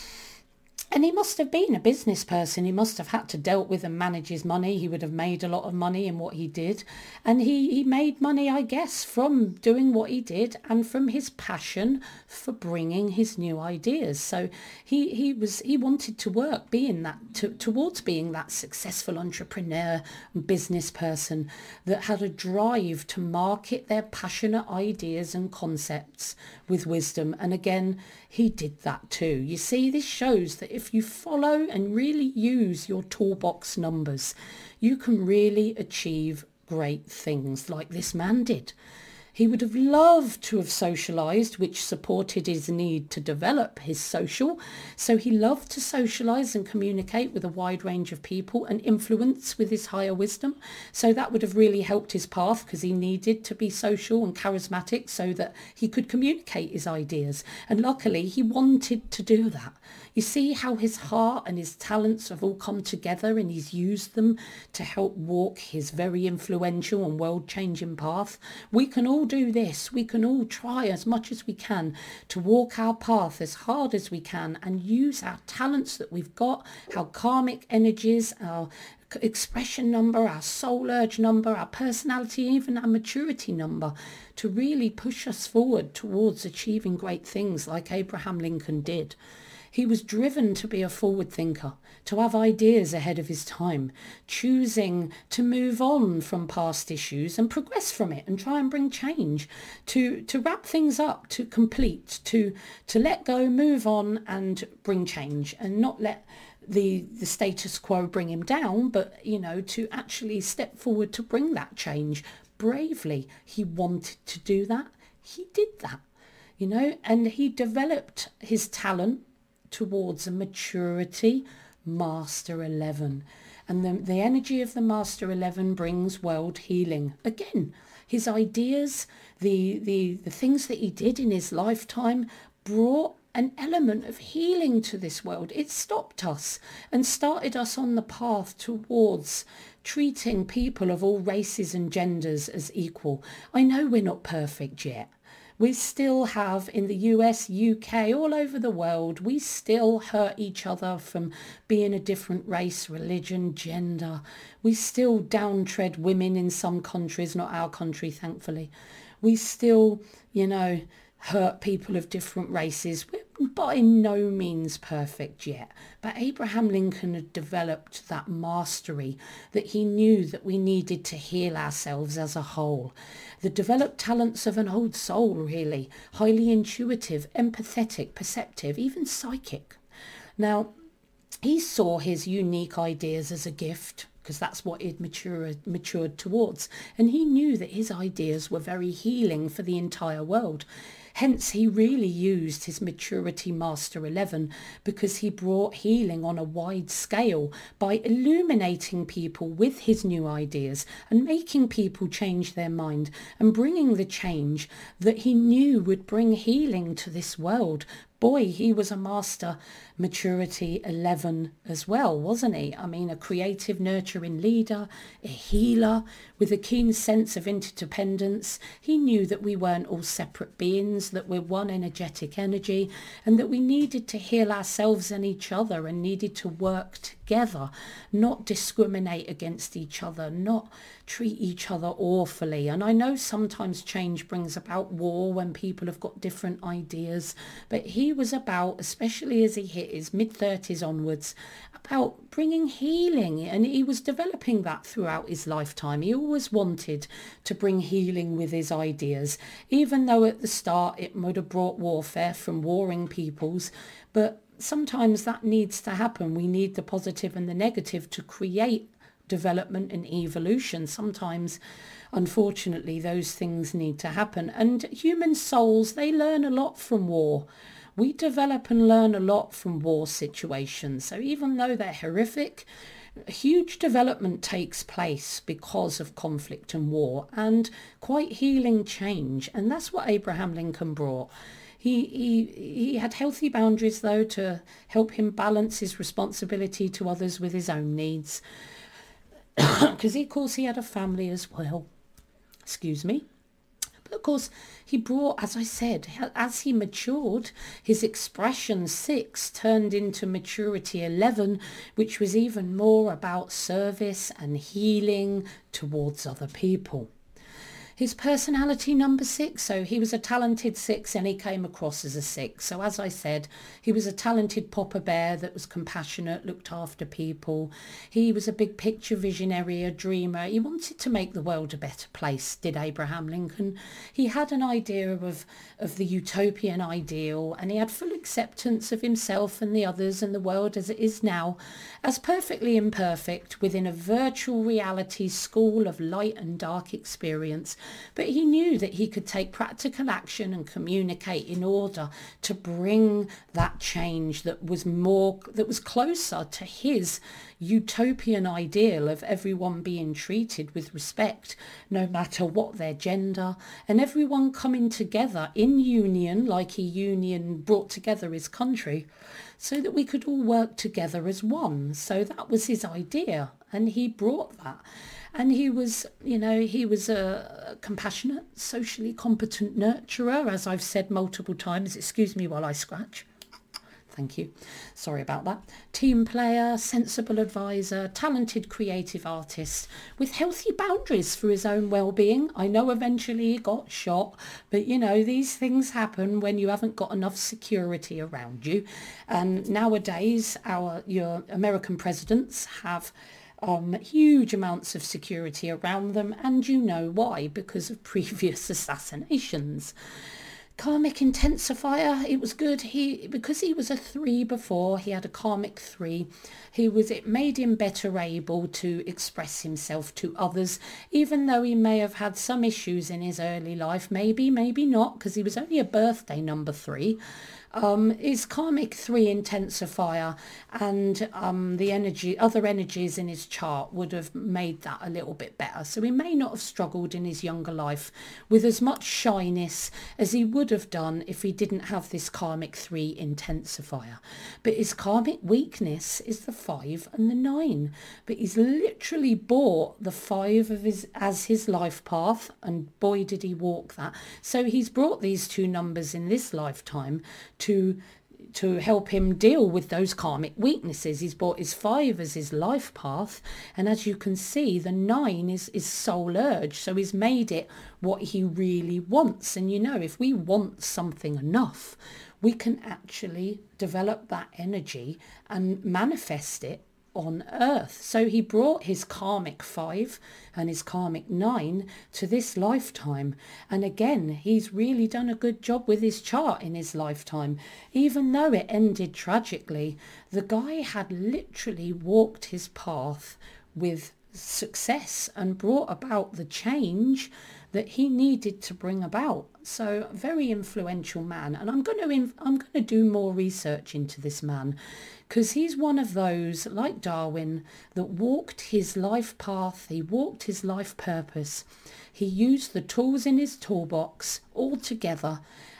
And he must have been a business person. He must have had to dealt with and manage his money. He would have made a lot of money in what he did. And he, he made money, I guess, from doing what he did and from his passion for bringing his new ideas. So he, he was he wanted to work being that to, towards being that successful entrepreneur and business person that had a drive to market their passionate ideas and concepts with wisdom. And again, he did that too. You see, this shows that if you follow and really use your toolbox numbers, you can really achieve great things like this man did. He would have loved to have socialised, which supported his need to develop his social. So he loved to socialise and communicate with a wide range of people and influence with his higher wisdom. So that would have really helped his path, because he needed to be social and charismatic so that he could communicate his ideas. And luckily, he wanted to do that. You see how his heart and his talents have all come together, and he's used them to help walk his very influential and world-changing path. We can all do this. We can all try as much as we can to walk our path as hard as we can and use our talents that we've got, our karmic energies, our expression number, our soul urge number, our personality, even our maturity number, to really push us forward towards achieving great things like Abraham Lincoln did. He was driven to be a forward thinker, to have ideas ahead of his time, choosing to move on from past issues and progress from it and try and bring change, to, to wrap things up, to complete, to, to let go, move on and bring change, and not let the, the status quo bring him down, but, you know, to actually step forward to bring that change bravely. He wanted to do that. He did that, you know, and he developed his talent towards a maturity Master eleven. And the, the energy of the Master eleven brings world healing. Again, his ideas, the, the, the things that he did in his lifetime brought an element of healing to this world. It stopped us and started us on the path towards treating people of all races and genders as equal. I know we're not perfect yet. We still have, in the U S, U K, all over the world, we still hurt each other from being a different race, religion, gender. We still downtread women in some countries, not our country, thankfully. We still, you know, hurt people of different races. We're by no means perfect yet. But Abraham Lincoln had developed that mastery, that he knew that we needed to heal ourselves as a whole. The developed talents of an old soul, really. Highly intuitive, empathetic, perceptive, even psychic. Now, he saw his unique ideas as a gift, because that's what he'd matured, matured towards. And he knew that his ideas were very healing for the entire world. Hence, he really used his maturity Master eleven, because he brought healing on a wide scale by illuminating people with his new ideas and making people change their mind and bringing the change that he knew would bring healing to this world. Boy, he was a Master Maturity eleven as well, wasn't he? I mean, a creative, nurturing leader, a healer with a keen sense of interdependence. He knew that we weren't all separate beings, that we're one energetic energy, and that we needed to heal ourselves and each other and needed to work together together, not discriminate against each other, not treat each other awfully. And I know sometimes change brings about war when people have got different ideas, but he was about, especially as he hit his mid-thirties onwards, about bringing healing, and he was developing that throughout his lifetime. He always wanted to bring healing with his ideas, even though at the start it would have brought warfare from warring peoples. But sometimes that needs to happen. We need the positive and the negative to create development and evolution. Sometimes, unfortunately, those things need to happen. And human souls, they learn a lot from war. We develop and learn a lot from war situations. So even though they're horrific, a huge development takes place because of conflict and war, and quite healing change. And that's what Abraham Lincoln brought. He, he, he had healthy boundaries, though, to help him balance his responsibility to others with his own needs. Because, of course, he had a family as well. Excuse me. But, of course, he brought, as I said, as he matured, his expression six turned into maturity eleven, which was even more about service and healing towards other people. His personality number six, so he was a talented six and he came across as a six. So as I said, he was a talented Papa Bear that was compassionate, looked after people. He was a big picture visionary, a dreamer. He wanted to make the world a better place, did Abraham Lincoln. He had an idea of, of the utopian ideal, and he had full acceptance of himself and the others and the world as it is now, as perfectly imperfect within a virtual reality school of light and dark experience. But he knew that he could take practical action and communicate in order to bring that change that was more, that was closer to his utopian ideal of everyone being treated with respect, no matter what their gender, and everyone coming together in union, like he union brought together his country, so that we could all work together as one. So that was his idea, and he brought that. And he was, you know, he was a compassionate, socially competent nurturer, as I've said multiple times. Excuse me while I scratch. Thank you. Sorry about that. Team player, sensible advisor, talented creative artist with healthy boundaries for his own well-being. I know eventually he got shot, but you know, these things happen when you haven't got enough security around you. And nowadays, our your American presidents have Um, huge amounts of security around them, and you know why, because of previous assassinations. Karmic intensifier, it was good. He because he was a three before, he had a karmic three. He was it made him better able to express himself to others, even though he may have had some issues in his early life, maybe, maybe not, because he was only a birthday number three. Um, his karmic three intensifier and um, the energy, other energies in his chart would have made that a little bit better. So he may not have struggled in his younger life with as much shyness as he would have done if he didn't have this karmic three intensifier. But his karmic weakness is the five and the nine. But he's literally bought the five of his as his life path, and boy did he walk that. So he's brought these two numbers in this lifetime to to help him deal with those karmic weaknesses. He's brought his five as his life path, and as you can see, the nine is is soul urge. So he's made it what he really wants. And you know, if we want something enough, we can actually develop that energy and manifest it on earth. So he brought his karmic five and his karmic nine to this lifetime, and again he's really done a good job with his chart in his lifetime. Even though it ended tragically, the guy had literally walked his path with success and brought about the change that he needed to bring about. So a very influential man, and I'm going to inv- I'm going to do more research into this man, because he's one of those, like Darwin, that walked his life path, he walked his life purpose. He used the tools in his toolbox all together,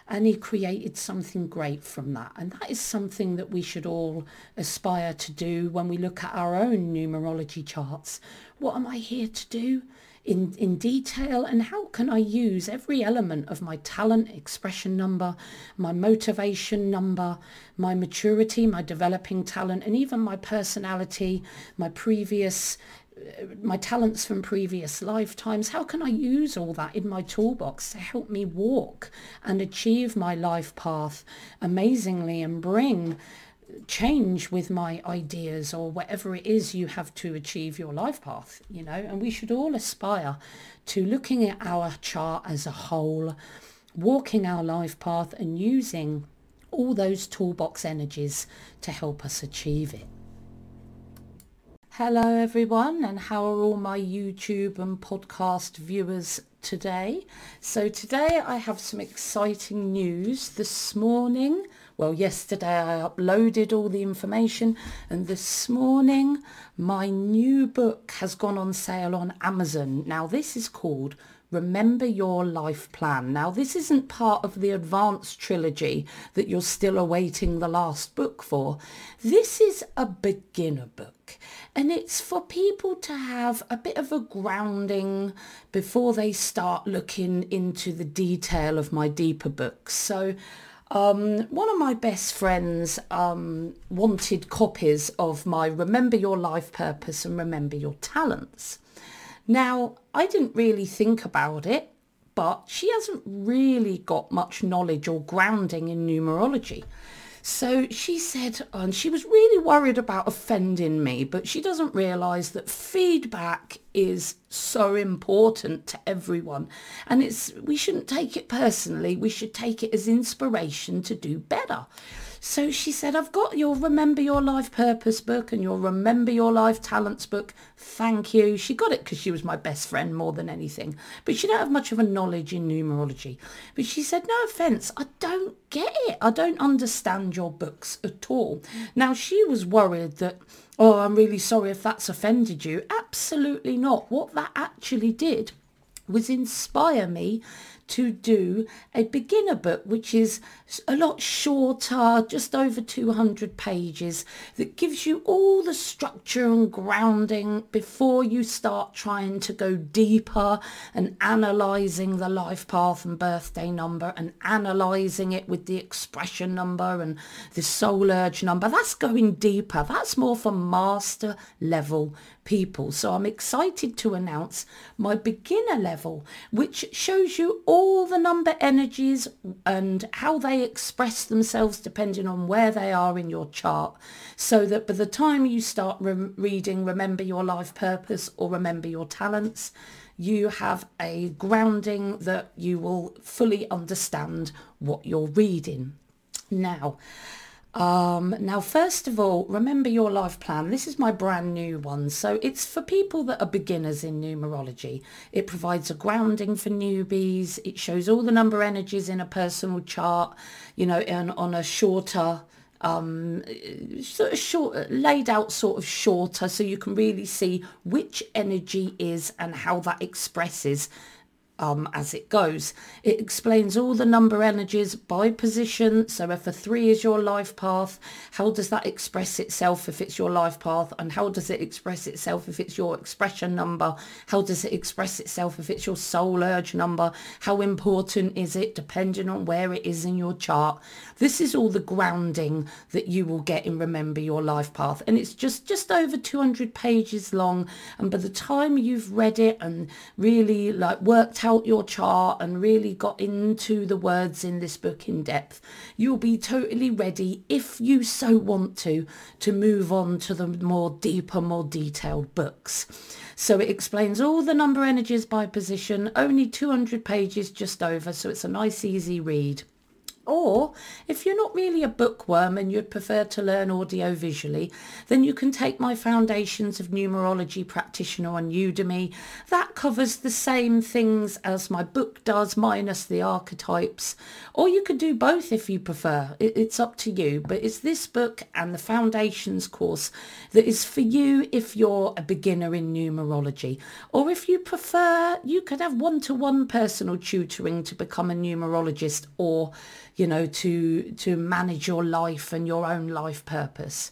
and he created something great from that. And that is something that we should all aspire to do when we look at our own numerology charts. What am I here to do in, in detail, and how can I use every element of my talent, expression number, my motivation number, my maturity, my developing talent, and even my personality, my previous my talents from previous lifetimes? How can I use all that in my toolbox to help me walk and achieve my life path amazingly and bring change with my ideas or whatever it is you have to achieve your life path, you know? And we should all aspire to looking at our chart as a whole, walking our life path and using all those toolbox energies to help us achieve it. Hello everyone, and how are all my YouTube and podcast viewers today? So today I have some exciting news. This morning, well yesterday I uploaded all the information, and this morning my new book has gone on sale on Amazon. Now this is called Remember Your Life Plan. Now this isn't part of the advanced trilogy that you're still awaiting the last book for. This is a beginner book, and it's for people to have a bit of a grounding before they start looking into the detail of my deeper books. So Um, one of my best friends um, wanted copies of my Remember Your Life Purpose and Remember Your Talents. Now, I didn't really think about it, but she hasn't really got much knowledge or grounding in numerology. So she said, and she was really worried about offending me, but she doesn't realise that feedback is so important to everyone. And it's we shouldn't take it personally. We should take it as inspiration to do better. So she said, I've got your Remember Your Life Purpose book and your Remember Your Life Talents book. Thank you. She got it because she was my best friend more than anything. But she don't have much of a knowledge in numerology. But she said, no offence, I don't get it. I don't understand your books at all. Now, she was worried that, oh, I'm really sorry if that's offended you. Absolutely not. What that actually did was inspire me to do a beginner book, which is a lot shorter, just over two hundred pages, that gives you all the structure and grounding before you start trying to go deeper and analysing the life path and birthday number and analysing it with the expression number and the soul urge number. That's going deeper. That's more for master level people. So I'm excited to announce my beginner level, which shows you all the number energies and how they express themselves depending on where they are in your chart, so that by the time you start re- reading Remember Your Life Purpose or Remember Your Talents, you have a grounding that you will fully understand what you're reading. Now, Um, now, first of all, Remember Your Life Plan. This is my brand new one. So it's for people that are beginners in numerology. It provides a grounding for newbies. It shows all the number energies in a personal chart, you know, and on a shorter, um, sort of short, laid out sort of shorter, so you can really see which energy is and how that expresses Um, as it goes. It explains all the number energies by position. So if a three is your life path, how does that express itself if it's your life path? And how does it express itself if it's your expression number? How does it express itself if it's your soul urge number? How important is it depending on where it is in your chart? This is all the grounding that you will get in Remember Your Life Path. And it's just, just over two hundred pages long. And by the time you've read it and really like worked out your chart and really got into the words in this book in depth, you'll be totally ready, if you so want to, to move on to the more deeper, more detailed books. So it explains all the number energies by position, only two hundred pages just over, so it's a nice easy read. Or if you're not really a bookworm and you'd prefer to learn audio visually, then you can take my Foundations of Numerology Practitioner on Udemy. That covers the same things as my book does, minus the archetypes. Or you could do both if you prefer. It's up to you. But it's this book and the Foundations course that is for you if you're a beginner in numerology. Or if you prefer, you could have one-to-one personal tutoring to become a numerologist, or you know, to to manage your life and your own life purpose.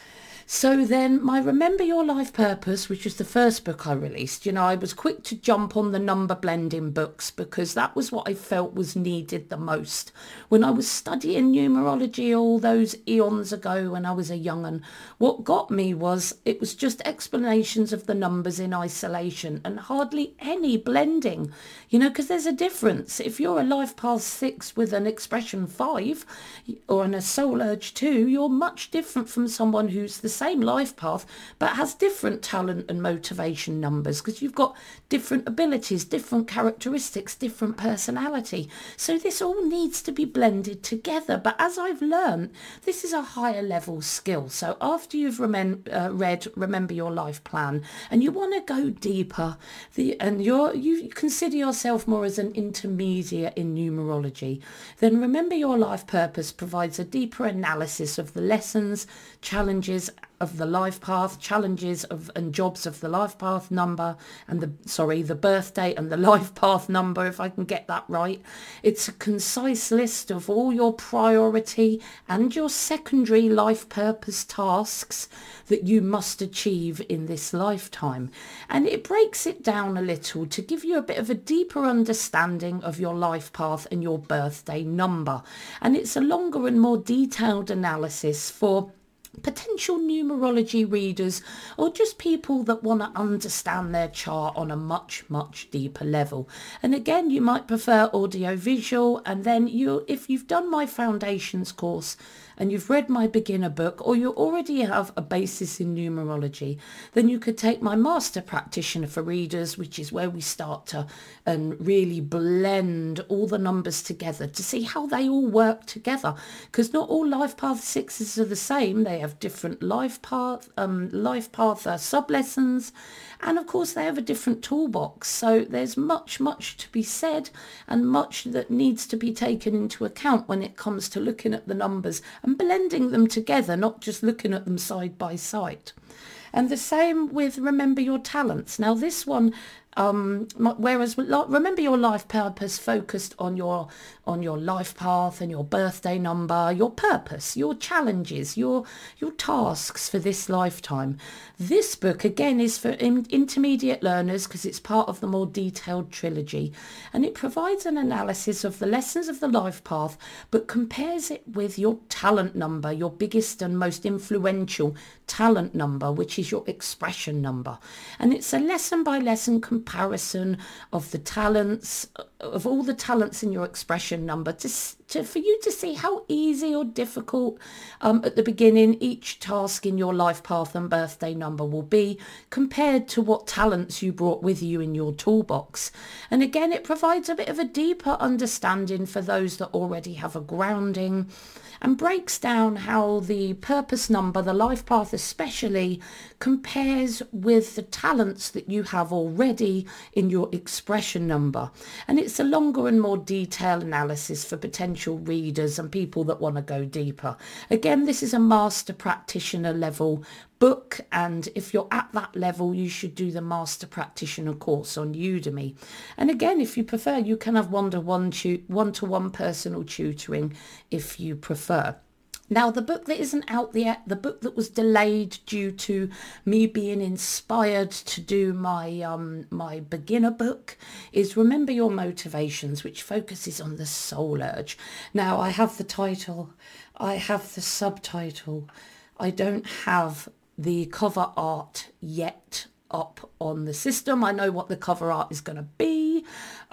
So then my Remember Your Life Purpose, which was the first book I released, you know, I was quick to jump on the number blending books because that was what I felt was needed the most. When I was studying numerology all those eons ago when I was a young'un, what got me was it was just explanations of the numbers in isolation and hardly any blending, you know, because there's a difference. If you're a life path six with an expression five or an a soul urge two, you're much different from someone who's the same life path but has different talent and motivation numbers, because you've got different abilities, different characteristics, different personality. So this all needs to be blended together. But as I've learned, this is a higher level skill. So after you've remem- uh, read Remember Your Life Plan and you want to go deeper, the and you're you consider yourself more as an intermediate in numerology, then Remember Your Life Purpose provides a deeper analysis of the lessons, challenges of the life path, challenges of and jobs of the life path number and the sorry the birth date and the life path number, if I can get that right. It's a concise list of all your priority and your secondary life purpose tasks that you must achieve in this lifetime, and it breaks it down a little to give you a bit of a deeper understanding of your life path and your birthday number. And it's a longer and more detailed analysis for potential numerology readers or just people that want to understand their chart on a much much deeper level. And again, you might prefer audio visual, and then you if you've done my Foundations course and you've read my beginner book, or you already have a basis in numerology, then you could take my Master Practitioner for readers, which is where we start to and really blend all the numbers together to see how they all work together, because not all life path sixes are the same. They have different life path um life path uh, sub lessons, and of course they have a different toolbox. So there's much much to be said and much that needs to be taken into account when it comes to looking at the numbers and blending them together, not just looking at them side by side. And the same with Remember Your Talents. Now this one, um, whereas Remember Your Life Purpose focused on your on your life path and your birthday number, your purpose, your challenges, your your tasks for this lifetime. This book again is for in, intermediate learners because it's part of the more detailed trilogy, and it provides an analysis of the lessons of the life path but compares it with your talent number, your biggest and most influential talent number, which is your expression number. And it's a lesson by lesson comparison of the talents, of all the talents in your expression number, to, to for you to see how easy or difficult um, at the beginning each task in your life path and birthday number will be compared to what talents you brought with you in your toolbox. And again, it provides a bit of a deeper understanding for those that already have a grounding, and breaks down how the purpose number, the life path especially, compares with the talents that you have already in your expression number. And it's a longer and more detailed analysis for potential readers and people that want to go deeper. Again, this is a Master Practitioner level book, and if you're at that level you should do the Master Practitioner course on Udemy. And again, if you prefer, you can have one-to-one tu- one-to-one personal tutoring if you prefer. Now, the book that isn't out yet, the book that was delayed due to me being inspired to do my um my beginner book, is Remember Your Motivations, which focuses on the soul urge. Now, I have the title, I have the subtitle, I don't have the cover art yet up on the system. I know what the cover art is going to be,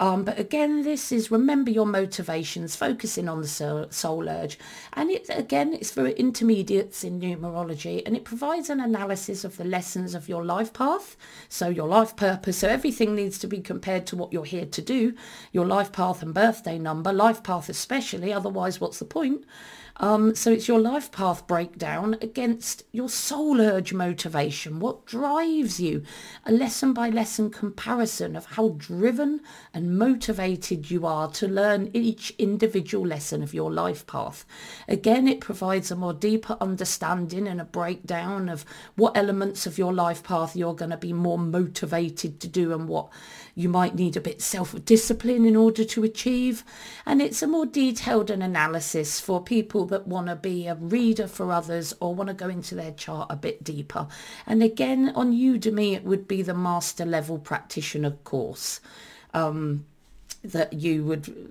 Um, but again, this is remember your motivations, focusing on the soul, soul urge. And it again, it's for intermediates in numerology, and it provides an analysis of the lessons of your life path. So your life purpose. So everything needs to be compared to what you're here to do. Your life path and birthday number, life path especially. Otherwise, what's the point? Um, so it's your life path breakdown against your soul urge motivation. What drives you? A lesson by lesson comparison of how driven and motivated you are to learn each individual lesson of your life path. Again, it provides a more deeper understanding and a breakdown of what elements of your life path you're going to be more motivated to do and what you might need a bit self-discipline in order to achieve. And it's a more detailed an analysis for people that want to be a reader for others or want to go into their chart a bit deeper. And again, on Udemy, it would be the master level practitioner course um, that you would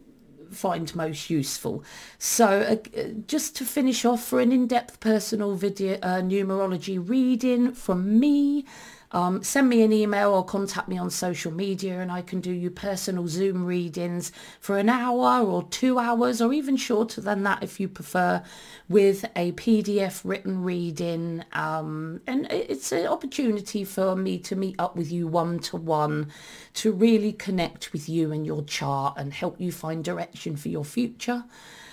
find most useful. So uh, just to finish off, for an in-depth personal video uh, numerology reading from me, Um, send me an email or contact me on social media, and I can do you personal Zoom readings for an hour or two hours or even shorter than that if you prefer, with a P D F written reading. Um, and it's an opportunity for me to meet up with you one-to-one to really connect with you and your chart and help you find direction for your future.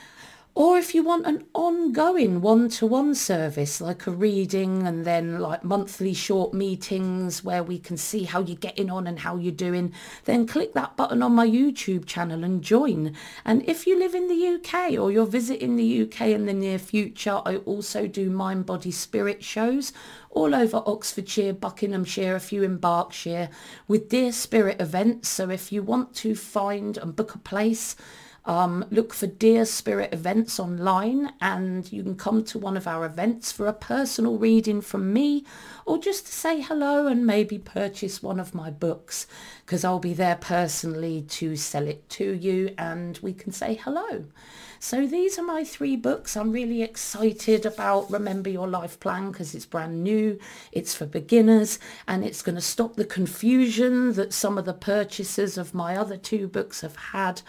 Or if you want an ongoing one-to-one service, like a reading and then like monthly short meetings where we can see how you're getting on and how you're doing, then click that button on my YouTube channel and join. And if you live in the U K or you're visiting the U K in the near future, I also do Mind, Body, Spirit shows all over Oxfordshire, Buckinghamshire, a few in Berkshire, with Dear Spirit events. So if you want to find and book a place, Um, look for Dear Spirit events online, and you can come to one of our events for a personal reading from me, or just to say hello and maybe purchase one of my books, because I'll be there personally to sell it to you and we can say hello. So these are my three books. I'm really excited about Remember Your Life Plan because it's brand new, it's for beginners, and it's going to stop the confusion that some of the purchasers of my other two books have had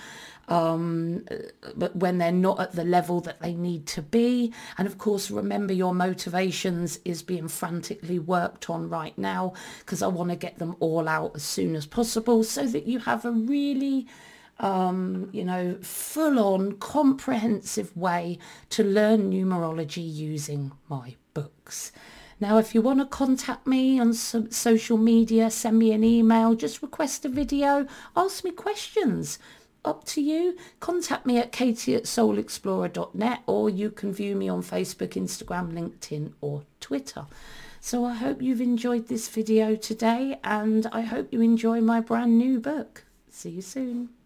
um, but when they're not at the level that they need to be. And of course, Remember Your Motivations is being frantically worked on right now because I want to get them all out as soon as possible so that you have a really um, you know, full-on comprehensive way to learn numerology using my books. Now, if you want to contact me on some social media, send me an email, just request a video, ask me questions. Up to you. Contact me at katie at soul explorer dot net, or you can view me on Facebook, Instagram, LinkedIn or Twitter. So I hope you've enjoyed this video today, and I hope you enjoy my brand new book. See you soon.